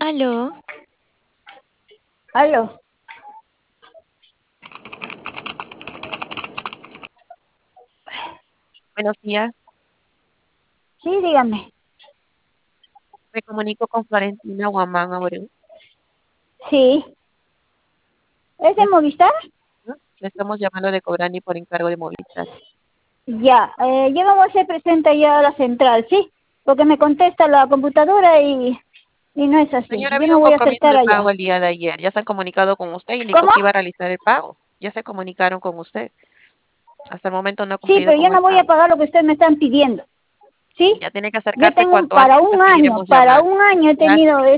Aló, Aló. Buenos días, Sí, dígame. me comunico con Florentina Guamán Abreu. Sí. ¿Es de Le, Movistar? le estamos llamando de Cobrani por encargo de Movistar. Ya. Ya vamos a hacer presente ya a la central, ¿sí? Porque me contesta la computadora y no es así. Señora, ha Yo habido me un voy a compromiso acercar de allá. pago el día de ayer. Ya se han comunicado con usted y indicó ¿Cómo? que iba a realizar el pago. Ya se comunicaron con usted. Hasta el momento no ha Sí, cumplido pero yo con el no voy a pago. pagar lo que ustedes me están pidiendo, ¿sí? Ya tiene que Yo acercarse tengo cuanto para antes, le un año, seguiremos llamando. he Gracias. tenido